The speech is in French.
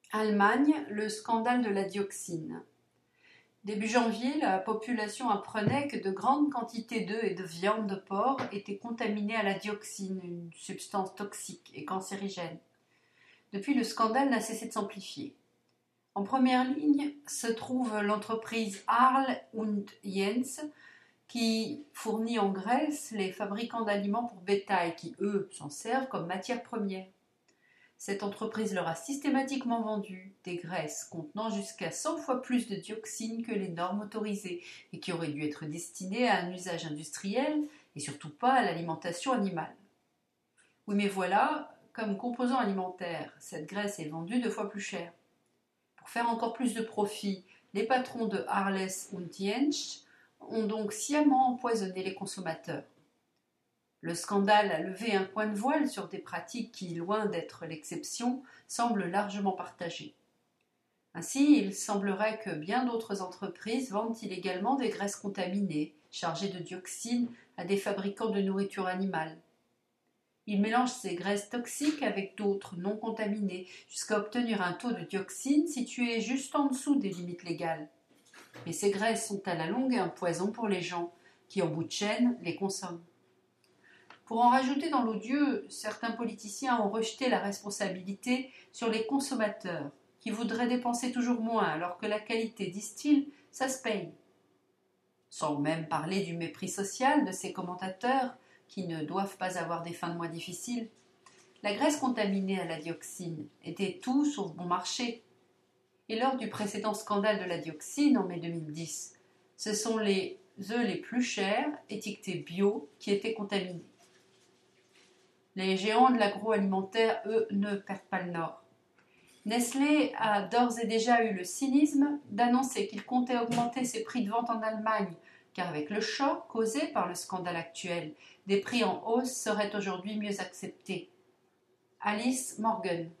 Allemagne, le scandale de la dioxine. Début janvier, la population apprenait que de grandes quantités d'œufs et de viande de porc étaient contaminées à la dioxine, une substance toxique et cancérigène. Depuis, le scandale n'a cessé de s'amplifier. En première ligne se trouve l'entreprise Arl und Jens, qui fournit en Grèce les fabricants d'aliments pour bétail qui, eux, s'en servent comme matière première. Cette entreprise leur a systématiquement vendu des graisses contenant jusqu'à 100 fois plus de dioxine que les normes autorisées et qui auraient dû être destinées à un usage industriel et surtout pas à l'alimentation animale. Oui, mais voilà, comme composant alimentaire, cette graisse est vendue 2 fois plus cher. Pour faire encore plus de profit, les patrons de Arles und Jentsch ont donc sciemment empoisonné les consommateurs. Le scandale a levé un point de voile sur des pratiques qui, loin d'être l'exception, semblent largement partagées. Ainsi, il semblerait que bien d'autres entreprises vendent illégalement des graisses contaminées, chargées de dioxine, à des fabricants de nourriture animale. Ils mélangent ces graisses toxiques avec d'autres non contaminées, jusqu'à obtenir un taux de dioxine situé juste en dessous des limites légales. Mais ces graisses sont à la longue un poison pour les gens, qui en bout de chaîne les consomment. Pour en rajouter dans l'odieux, certains politiciens ont rejeté la responsabilité sur les consommateurs, qui voudraient dépenser toujours moins, alors que la qualité, disent-ils, ça se paye. Sans même parler du mépris social de ces commentateurs, qui ne doivent pas avoir des fins de mois difficiles. La graisse contaminée à la dioxine était tout sauf bon marché. Et lors du précédent scandale de la dioxine en mai 2010, ce sont les œufs les plus chers, étiquetés bio, qui étaient contaminés. Les géants de l'agroalimentaire, eux, ne perdent pas le nord. Nestlé a d'ores et déjà eu le cynisme d'annoncer qu'il comptait augmenter ses prix de vente en Allemagne, car avec le choc causé par le scandale actuel, des prix en hausse seraient aujourd'hui mieux acceptés. Alice Morgan.